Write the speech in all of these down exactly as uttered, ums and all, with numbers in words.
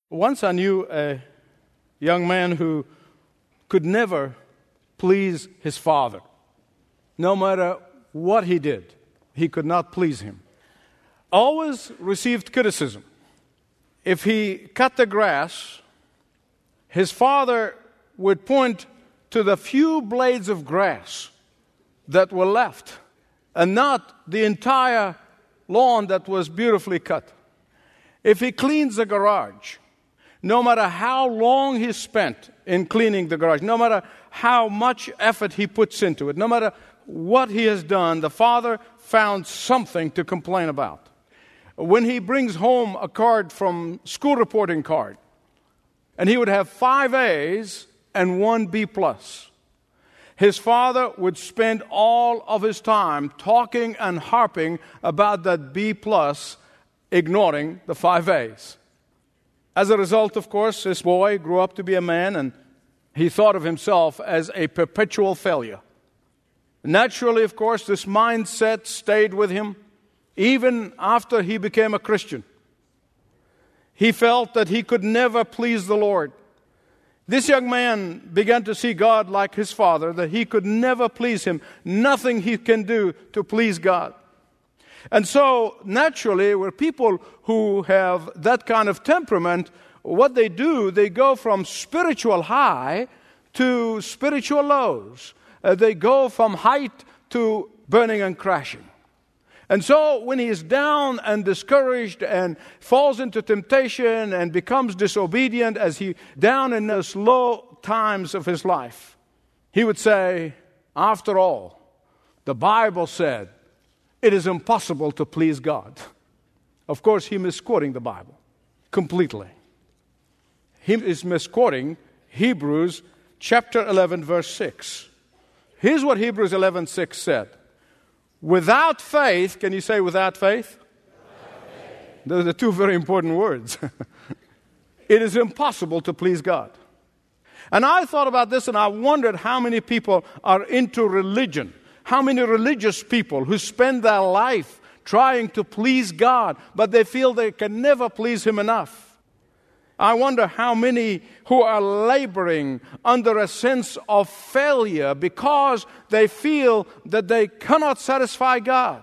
Once I knew a young man who could never please his father. No matter what he did, he could not please him. Always received criticism. If he cut the grass, his father would point to the few blades of grass that were left and not the entire lawn that was beautifully cut. If he cleans the garage, no matter how long he spent in cleaning the garage, no matter how much effort he puts into it, no matter what he has done, the father found something to complain about. When he brings home a card from school reporting card, and he would have five A's and one B plus, his father would spend all of his time talking and harping about that B plus, ignoring the five A's. As a result, of course, this boy grew up to be a man, and he thought of himself as a perpetual failure. Naturally, of course, this mindset stayed with him even after he became a Christian. He felt that he could never please the Lord. This young man began to see God like his father, that he could never please him. Nothing he can do to please God. And so, naturally, where people who have that kind of temperament, what they do, they go from spiritual high to spiritual lows. Uh, they go from height to burning and crashing. And so when he is down and discouraged and falls into temptation and becomes disobedient as he down in those low times of his life, he would say, after all, the Bible said, it is impossible to please God. Of course, he misquoting the Bible completely. He is misquoting Hebrews chapter eleven, verse six. Here's what Hebrews eleven six said. Without faith, can you say without faith? Without faith. Those are two very important words. It is impossible to please God. And I thought about this and I wondered how many people are into religion. How many religious people who spend their life trying to please God, but they feel they can never please Him enough. I wonder how many who are laboring under a sense of failure because they feel that they cannot satisfy God.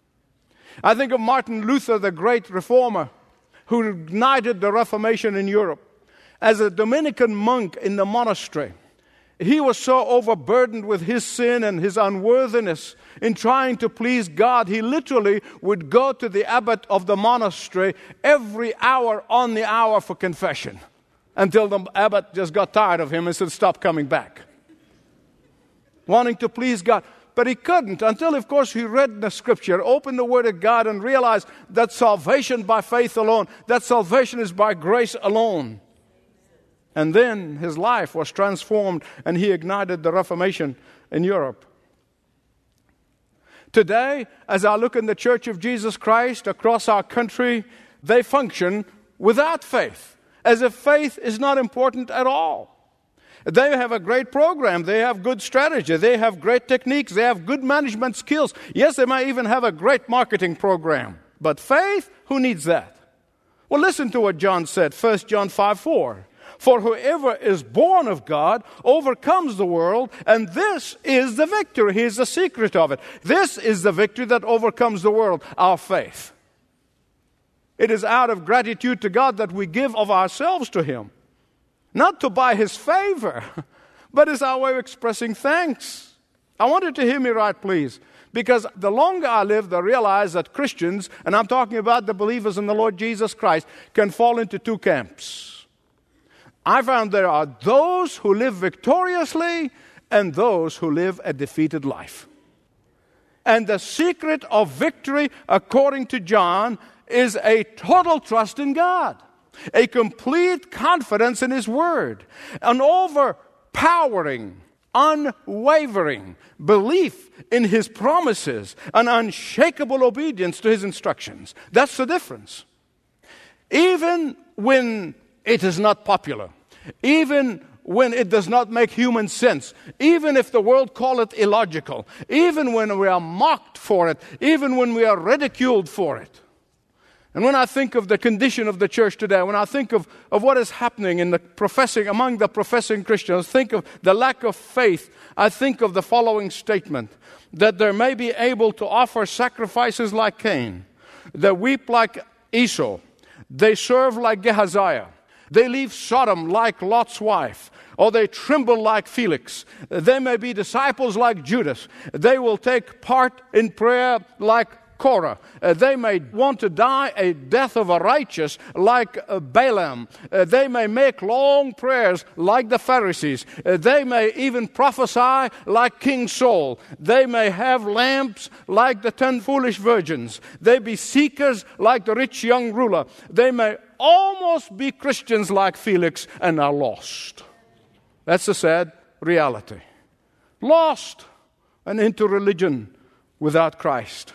I think of Martin Luther, the great reformer, who ignited the Reformation in Europe. As a Dominican monk in the monastery, he was so overburdened with his sin and his unworthiness in trying to please God, he literally would go to the abbot of the monastery every hour on the hour for confession until the abbot just got tired of him and said, stop coming back. Wanting to please God. But he couldn't until, of course, he read the Scripture, opened the Word of God and realized that salvation by faith alone, that salvation is by grace alone. And then his life was transformed and he ignited the Reformation in Europe. Today, as I look in the Church of Jesus Christ across our country, they function without faith, as if faith is not important at all. They have a great program, they have good strategy, they have great techniques, they have good management skills. Yes, they might even have a great marketing program. But faith, who needs that? Well, listen to what John said, First John five four. For whoever is born of God overcomes the world, and this is the victory. Here's the secret of it. This is the victory that overcomes the world, our faith. It is out of gratitude to God that we give of ourselves to Him. Not to buy His favor, but it's our way of expressing thanks. I want you to hear me right, please. Because the longer I live, I realize that Christians, and I'm talking about the believers in the Lord Jesus Christ, can fall into two camps. I found there are those who live victoriously and those who live a defeated life. And the secret of victory, according to John, is a total trust in God, a complete confidence in His Word, an overpowering, unwavering belief in His promises, an unshakable obedience to His instructions. That's the difference. Even when it is not popular, even when it does not make human sense, even if the world call it illogical, even when we are mocked for it, even when we are ridiculed for it, And when I think of the condition of the church today, when I think of, of what is happening in the professing among the professing Christians, think of the lack of faith, I think of the following statement, that they may be able to offer sacrifices like Cain, they weep like Esau, they serve like Gehazi, they leave Sodom like Lot's wife, or they tremble like Felix. They may be disciples like Judas. They will take part in prayer like Korah. Uh, they may want to die a death of a righteous like uh, Balaam. Uh, they may make long prayers like the Pharisees. Uh, they may even prophesy like King Saul. They may have lamps like the ten foolish virgins. They be seekers like the rich young ruler. They may almost be Christians like Felix and are lost. That's the sad reality. Lost and into religion without Christ.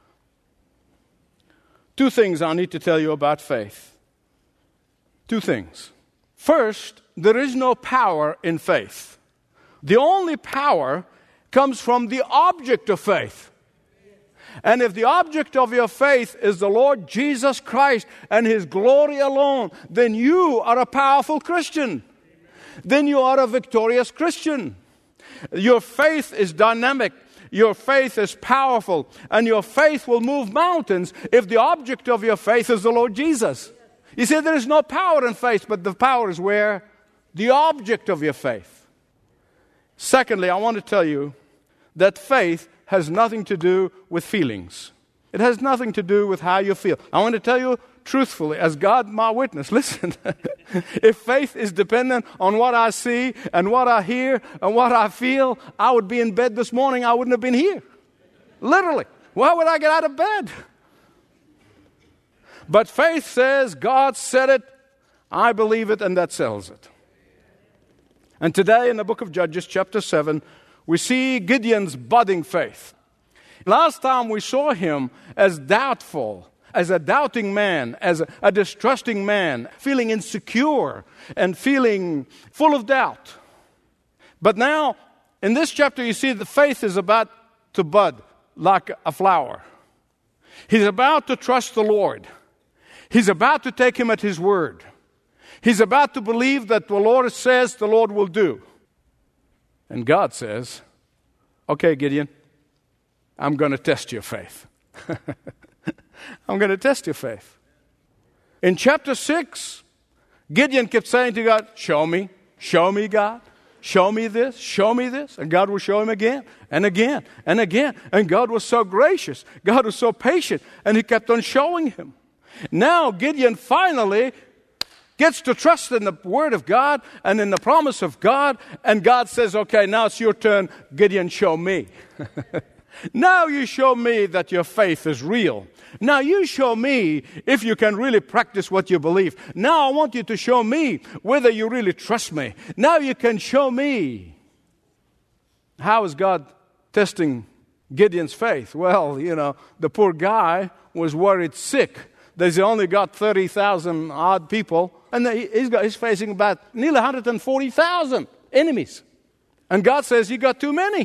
Two things I need to tell you about faith. Two things. First, there is no power in faith. The only power comes from the object of faith. And if the object of your faith is the Lord Jesus Christ and His glory alone, then you are a powerful Christian. Then you are a victorious Christian. Your faith is dynamic. Your faith is powerful. And your faith will move mountains if the object of your faith is the Lord Jesus. You see, there is no power in faith, but the power is where? The object of your faith. Secondly, I want to tell you that faith has nothing to do with feelings. It has nothing to do with how you feel. I want to tell you truthfully, as God my witness, listen, if faith is dependent on what I see and what I hear and what I feel, I would be in bed this morning, I wouldn't have been here. Literally. Why would I get out of bed? But faith says, God said it, I believe it, and that settles it. And today in the book of Judges, chapter seven, we see Gideon's budding faith. Last time we saw him as doubtful, as a doubting man, as a, a distrusting man, feeling insecure and feeling full of doubt. But now, in this chapter, you see the faith is about to bud like a flower. He's about to trust the Lord. He's about to take Him at His word. He's about to believe that the Lord says the Lord will do. And God says, okay, Gideon, I'm going to test your faith. I'm going to test your faith. In chapter six, Gideon kept saying to God, show me, show me, God. Show me this, show me this. And God will show him again and again and again. And God was so gracious. God was so patient. And He kept on showing him. Now Gideon finally gets to trust in the Word of God and in the promise of God. And God says, okay, now it's your turn. Gideon, show me. Now you show me that your faith is real. Now you show me if you can really practice what you believe. Now I want you to show me whether you really trust me. Now you can show me. How is God testing Gideon's faith? Well, you know, the poor guy was worried sick. There's only got thirty thousand odd people. And he's, got, he's facing about nearly one hundred forty thousand enemies. And God says, you got too many.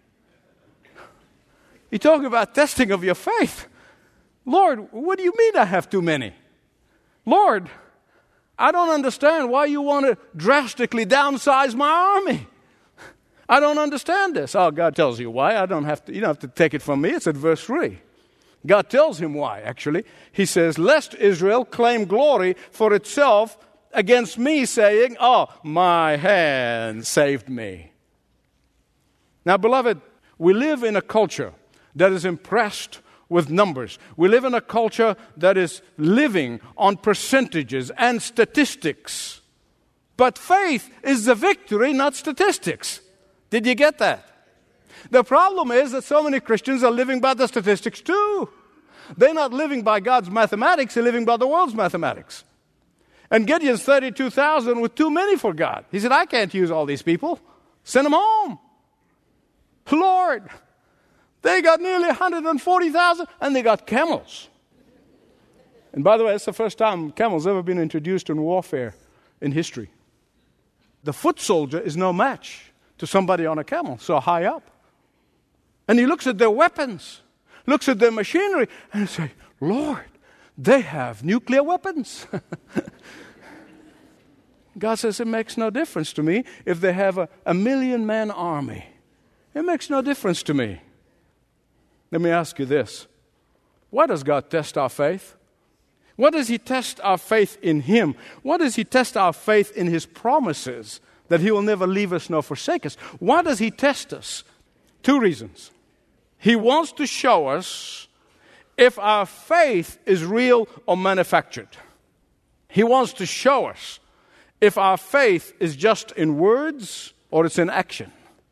You're talking about testing of your faith. Lord, what do you mean I have too many? Lord, I don't understand why you want to drastically downsize my army. I don't understand this. Oh, God tells you why. I don't have to, you don't have to take it from me. It's at verse three. God tells him why, actually. He says, lest Israel claim glory for itself against me, saying, oh, my hand saved me. Now, beloved, we live in a culture that is impressed with numbers. We live in a culture that is living on percentages and statistics. But faith is the victory, not statistics. Did you get that? The problem is that so many Christians are living by the statistics too. They're not living by God's mathematics, they're living by the world's mathematics. And Gideon's thirty-two thousand were too many for God. He said, I can't use all these people. Send them home. Lord, they got nearly one hundred forty thousand and they got camels. And by the way, it's the first time camels ever been introduced in warfare in history. The foot soldier is no match to somebody on a camel, so high up. And he looks at their weapons, looks at their machinery, and he says, Lord, They have nuclear weapons. God says, it makes no difference to me if they have a, a million-man army. It makes no difference to me. Let me ask you this. Why does God test our faith? Why does He test our faith in Him? Why does He test our faith in His promises that He will never leave us nor forsake us? Why does He test us? Two reasons. He wants to show us if our faith is real or manufactured. He wants to show us if our faith is just in words or it's in action.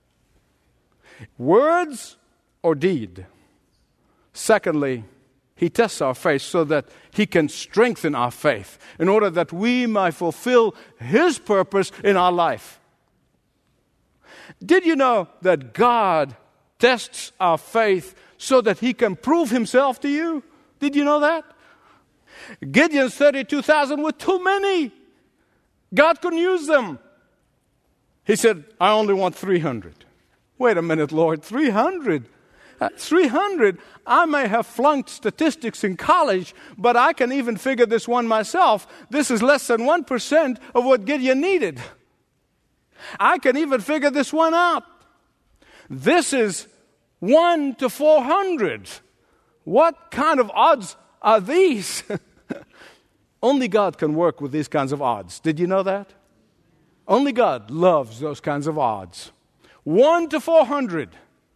Words or deed. Secondly, He tests our faith so that He can strengthen our faith in order that we might fulfill His purpose in our life. Did you know that God tests our faith so that He can prove Himself to you? Did you know that? Gideon's thirty-two thousand were too many. God couldn't use them. He said, I only want three hundred. Wait a minute, Lord, three hundred? Uh, three hundred, I may have flunked statistics in college, but I can even figure this one myself. This is less than one percent of what Gideon needed. I can even figure this one out. This is one to four hundred. What kind of odds are these? Only God can work with these kinds of odds. Did you know that? Only God loves those kinds of odds. One to four hundred.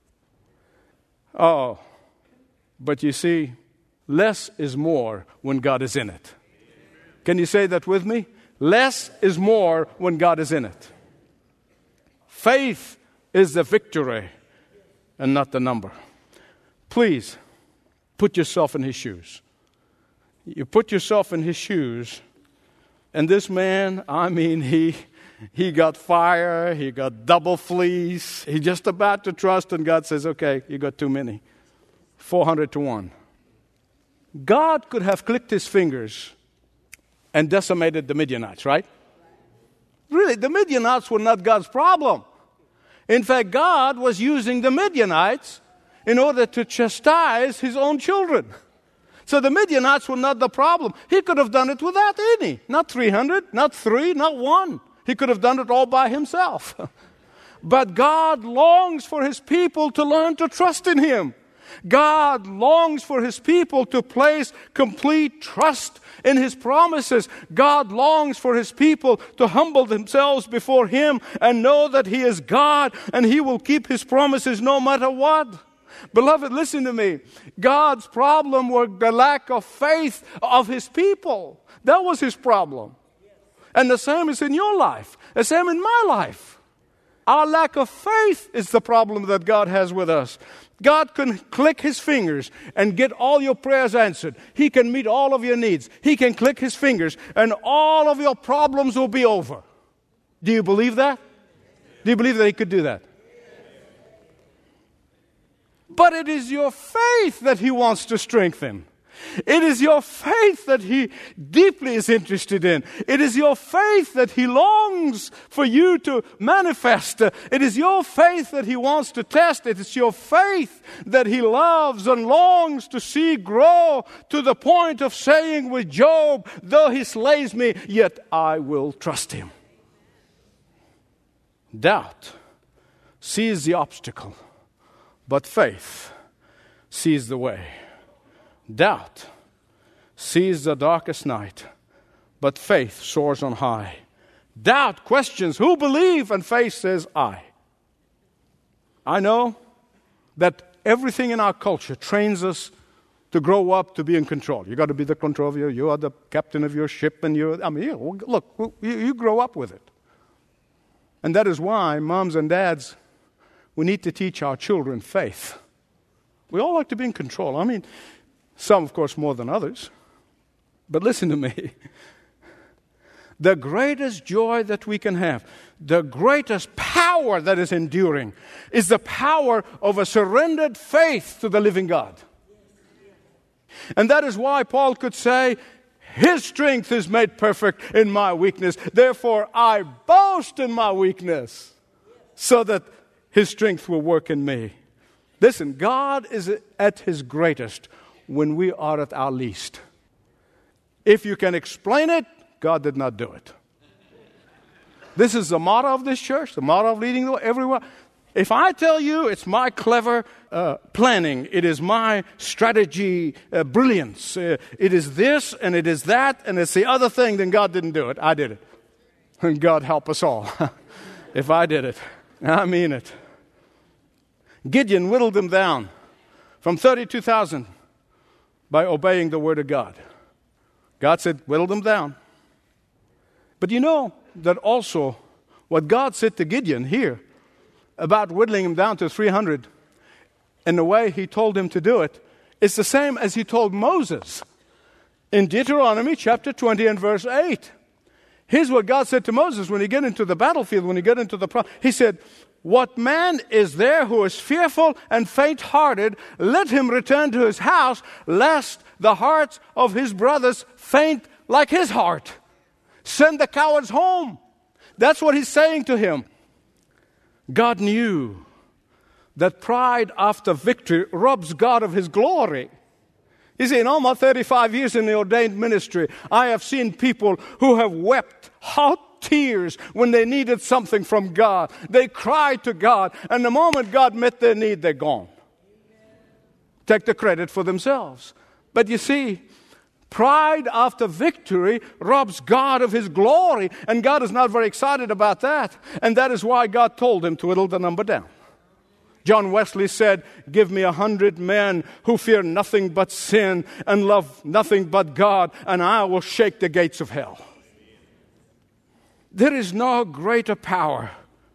Oh, but you see, less is more when God is in it. Can you say that with me? Less is more when God is in it. Faith is the victory and not the number. Please, put yourself in His shoes. You put yourself in His shoes, and this man, I mean, he he got fire, he got double fleece, he's just about to trust, and God says, okay, you got too many. four hundred to one. God could have clicked His fingers and decimated the Midianites, right? Really, the Midianites were not God's problem. In fact, God was using the Midianites in order to chastise His own children. So the Midianites were not the problem. He could have done it without any. Not three hundred, not three, not one. He could have done it all by Himself. But God longs for His people to learn to trust in Him. God longs for His people to place complete trust in His promises. God longs for His people to humble themselves before Him and know that He is God and He will keep His promises no matter what. Beloved, listen to me. God's problem was the lack of faith of His people. That was His problem. And the same is in your life. The same in my life. Our lack of faith is the problem that God has with us. God can click His fingers and get all your prayers answered. He can meet all of your needs. He can click His fingers and all of your problems will be over. Do you believe that? Do you believe that He could do that? But it is your faith that He wants to strengthen. It is your faith that He deeply is interested in. It is your faith that He longs for you to manifest. It is your faith that He wants to test. It is your faith that He loves and longs to see grow to the point of saying with Job, though He slays me, yet I will trust Him. Doubt sees the obstacle, but faith sees the way. Doubt sees the darkest night, but faith soars on high. Doubt questions who believe, and faith says, I. I know that everything in our culture trains us to grow up to be in control. You got to be the control of your, you are the captain of your ship, and you, I mean, you, look, you, you grow up with it. And that is why, moms and dads, we need to teach our children faith. We all like to be in control. I mean, some, of course, more than others. But listen to me. The greatest joy that we can have, the greatest power that is enduring, is the power of a surrendered faith to the living God. And that is why Paul could say, His strength is made perfect in my weakness. Therefore, I boast in my weakness, so that His strength will work in me. Listen, God is at His greatest when we are at our least. If you can explain it, God did not do it. This is the motto of this church, the motto of Leading the Way everywhere. If I tell you it's my clever uh, planning, it is my strategy uh, brilliance, uh, it is this and it is that and it's the other thing, then God didn't do it. I did it. And God help us all if I did it. I mean it. Gideon whittled them down from thirty-two thousand by obeying the word of God. God said, whittle them down. But you know that also what God said to Gideon here about whittling him down to three hundred and the way he told him to do it is the same as he told Moses in Deuteronomy chapter twenty and verse eight. Here's what God said to Moses when he got into the battlefield, when he got into the... Pro- he said, what man is there who is fearful and faint-hearted? Let him return to his house, lest the hearts of his brothers faint like his heart. Send the cowards home. That's what he's saying to him. God knew that pride after victory robs God of his glory. You see, in all my thirty-five years in the ordained ministry, I have seen people who have wept hot tears when they needed something from God. They cried to God, and the moment God met their need, they're gone. Take the credit for themselves. But you see, pride after victory robs God of his glory, and God is not very excited about that. And that is why God told him to whittle the number down. John Wesley said, give me a hundred men who fear nothing but sin and love nothing but God, and I will shake the gates of hell. There is no greater power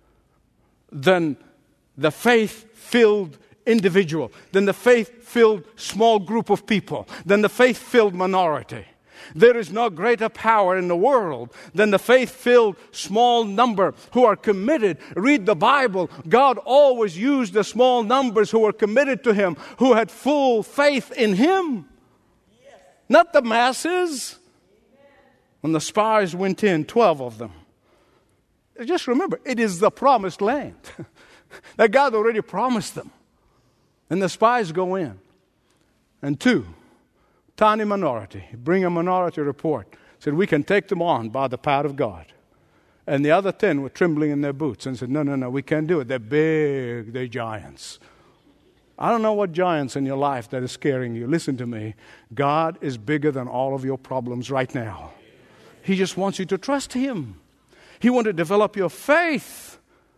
than the faith-filled individual, than the faith-filled small group of people, than the faith-filled minority. There is no greater power in the world than the faith-filled small number who are committed. Read the Bible. God always used the small numbers who were committed to Him, who had full faith in Him. Yes. Not the masses. Amen. When the spies went in, twelve of them. Just remember, it is the promised land that God already promised them. And the spies go in. And two, tiny minority, bring a minority report, said we can take them on by the power of God. And the other ten were trembling in their boots and said, no, no, no, we can't do it. They're big, they're giants. I don't know what giants in your life that is scaring you. Listen to me. God is bigger than all of your problems right now. He just wants you to trust Him. He wants to develop your faith.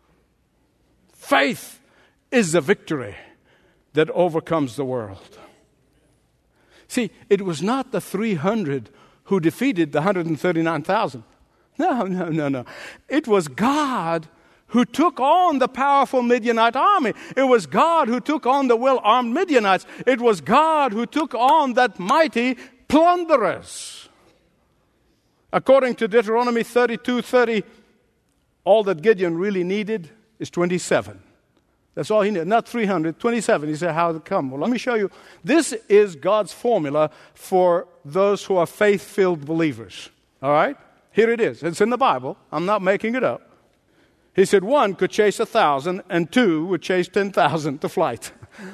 Faith is the victory that overcomes the world. See, it was not the three hundred who defeated the one hundred thirty-nine thousand. No, no, no, no. It was God who took on the powerful Midianite army. It was God who took on the well-armed Midianites. It was God who took on that mighty plunderers. According to Deuteronomy thirty-two thirty, all that Gideon really needed is twenty-seven. That's all he needed. Not three hundred, twenty-seven. He said, how did it come? Well, let me show you. This is God's formula for those who are faith-filled believers. All right? Here it is. It's in the Bible. I'm not making it up. He said one could chase a thousand and two would chase ten thousand to flight.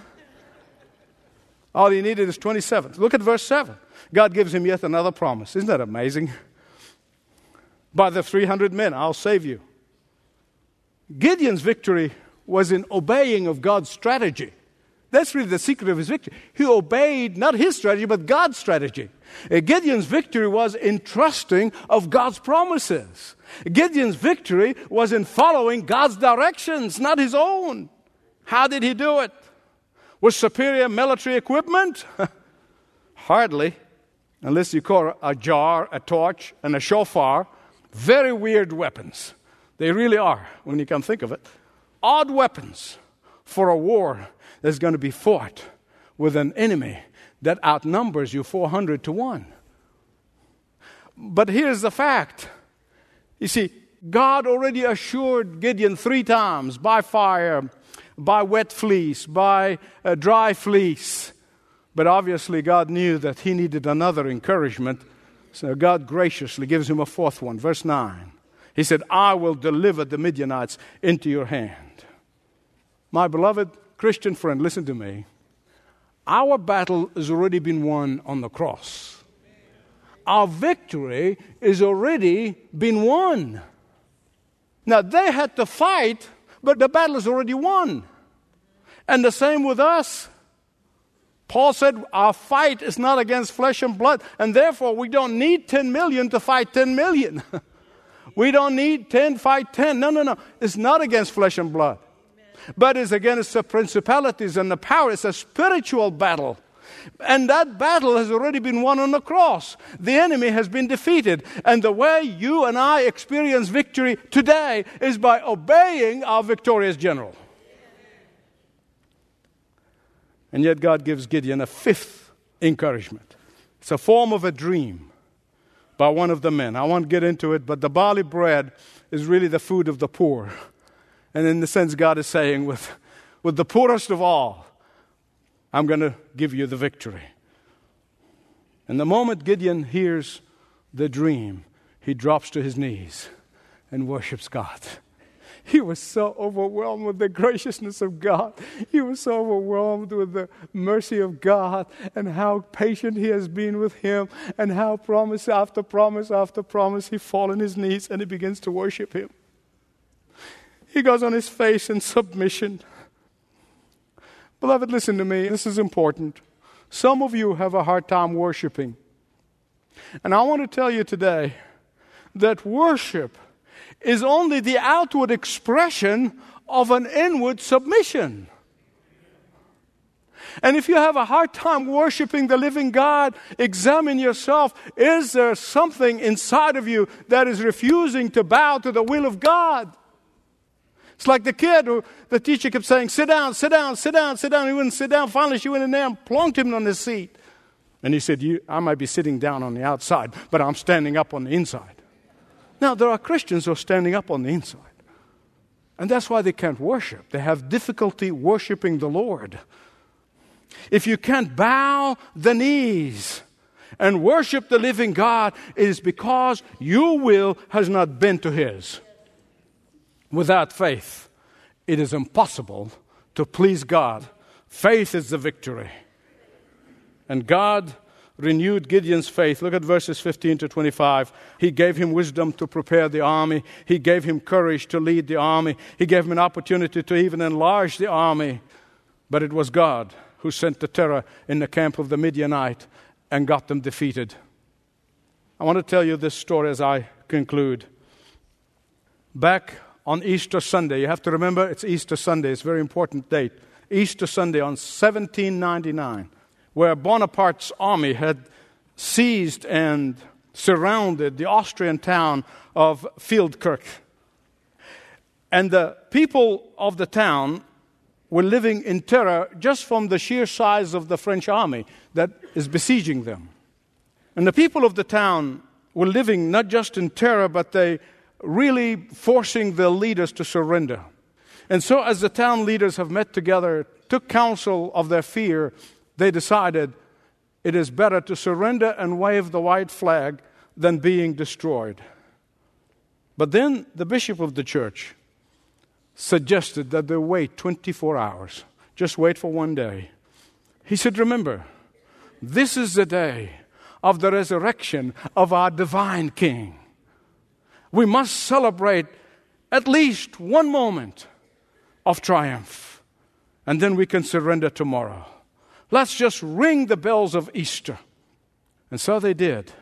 All he needed is twenty-seven. Look at verse seven. God gives him yet another promise. Isn't that amazing? By the three hundred men, I'll save you. Gideon's victory was in obeying of God's strategy. That's really the secret of his victory. He obeyed not his strategy, but God's strategy. Gideon's victory was in trusting of God's promises. Gideon's victory was in following God's directions, not his own. How did he do it? With superior military equipment? Hardly, unless you call a jar, a torch, and a shofar. Very weird weapons. They really are, when you come think of it. Odd weapons for a war that's going to be fought with an enemy that outnumbers you four hundred to one. But here's the fact. You see, God already assured Gideon three times, by fire, by wet fleece, by a dry fleece. But obviously God knew that he needed another encouragement. So God graciously gives him a fourth one. Verse nine. He said, I will deliver the Midianites into your hand. My beloved Christian friend, listen to me. Our battle has already been won on the cross. our victory is already been won. Now, they had to fight, but the battle is already won. And the same with us. Paul said our fight is not against flesh and blood, and therefore we don't need ten million to fight ten million. We don't need ten, fight ten. No, no, no. It's not against flesh and blood. Amen. But it's against the principalities and the power. It's a spiritual battle. And that battle has already been won on the cross. The enemy has been defeated. And the way you and I experience victory today is by obeying our victorious general. And yet God gives Gideon a fifth encouragement. It's a form of a dream by one of the men. I won't get into it, but the barley bread is really the food of the poor. And in the sense, God is saying, with, with the poorest of all, I'm going to give you the victory. And the moment Gideon hears the dream, he drops to his knees and worships God. He was so overwhelmed with the graciousness of God. He was so overwhelmed with the mercy of God and how patient He has been with him and how promise after promise after promise he falls on his knees and he begins to worship Him. He goes on his face in submission. Beloved, listen to me. This is important. Some of you have a hard time worshiping. And I want to tell you today that worship is only the outward expression of an inward submission. And if you have a hard time worshiping the living God, examine yourself. Is there something inside of you that is refusing to bow to the will of God? It's like the kid who the teacher kept saying, sit down, sit down, sit down, sit down. He wouldn't sit down. Finally, she went in there and plonked him on his seat. And he said, you, I might be sitting down on the outside, but I'm standing up on the inside. Now, there are Christians who are standing up on the inside. And that's why they can't worship. They have difficulty worshiping the Lord. If you can't bow the knees and worship the living God, it is because your will has not been to His. Without faith, it is impossible to please God. Faith is the victory. And God renewed Gideon's faith. Look at verses fifteen to twenty-five. He gave him wisdom to prepare the army. He gave him courage to lead the army. He gave him an opportunity to even enlarge the army. But it was God who sent the terror in the camp of the Midianite and got them defeated. I want to tell you this story as I conclude. Back on Easter Sunday, you have to remember it's Easter Sunday. It's a very important date. Easter Sunday on seventeen ninety-nine. Where Bonaparte's army had seized and surrounded the Austrian town of Feldkirch. And the people of the town were living in terror just from the sheer size of the French army that is besieging them. And the people of the town were living not just in terror, but they really forcing their leaders to surrender. And so as the town leaders have met together, took counsel of their fear, they decided it is better to surrender and wave the white flag than being destroyed. But then the bishop of the church suggested that they wait twenty-four hours. Just wait for one day. He said, remember, this is the day of the resurrection of our divine King. We must celebrate at least one moment of triumph, and then we can surrender tomorrow. Let's just ring the bells of Easter. And so they did.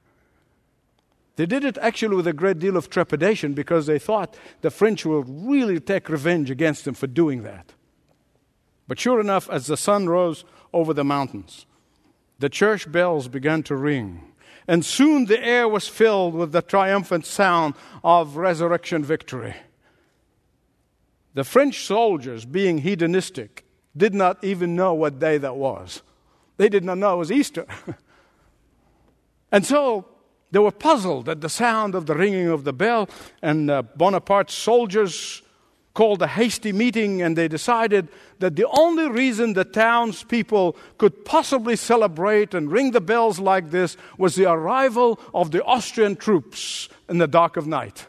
They did it actually with a great deal of trepidation because they thought the French will really take revenge against them for doing that. But sure enough, as the sun rose over the mountains, the church bells began to ring. And soon the air was filled with the triumphant sound of resurrection victory. The French soldiers, being hedonistic, did not even know what day that was. They did not know it was Easter. And so they were puzzled at the sound of the ringing of the bell, and uh, Bonaparte's soldiers called a hasty meeting, and they decided that the only reason the townspeople could possibly celebrate and ring the bells like this was the arrival of the Austrian troops in the dark of night.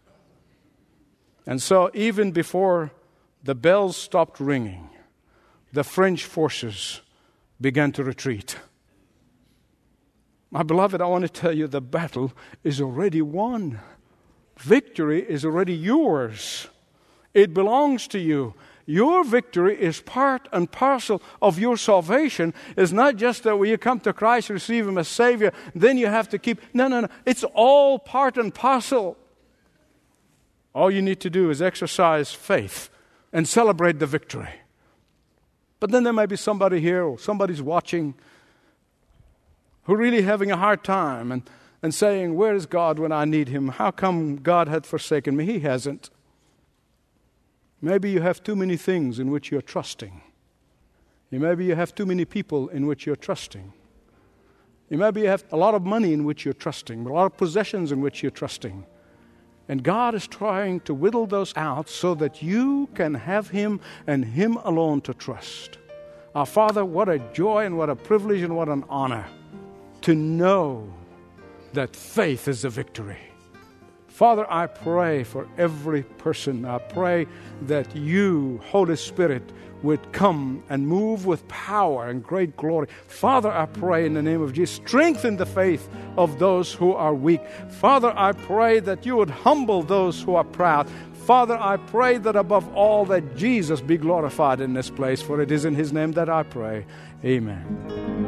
And so even before the bells stopped ringing, the French forces began to retreat. My beloved, I want to tell you the battle is already won. Victory is already yours. It belongs to you. Your victory is part and parcel of your salvation. It's not just that when you come to Christ, receive Him as Savior, then you have to keep... No, no, no. It's all part and parcel. All you need to do is exercise faith and celebrate the victory. But then there may be somebody here or somebody's watching who are really having a hard time and, and saying, where is God when I need Him? How come God had forsaken me? He hasn't. Maybe you have too many things in which you're trusting. Maybe you have too many people in which you're trusting. Maybe you have a lot of money in which you're trusting, a lot of possessions in which you're trusting. And God is trying to whittle those out so that you can have Him and Him alone to trust. Our Father, what a joy and what a privilege and what an honor to know that faith is a victory. Father, I pray for every person. I pray that you, Holy Spirit, would come and move with power and great glory. Father, I pray in the name of Jesus, strengthen the faith of those who are weak. Father, I pray that you would humble those who are proud. Father, I pray that above all that Jesus be glorified in this place, for it is in His name that I pray. Amen.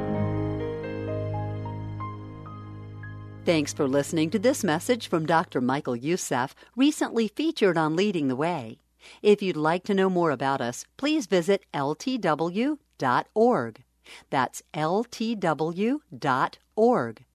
Thanks for listening to this message from Doctor Michael Youssef, recently featured on Leading the Way. If you'd like to know more about us, please visit L T W dot org. That's L T W dot org.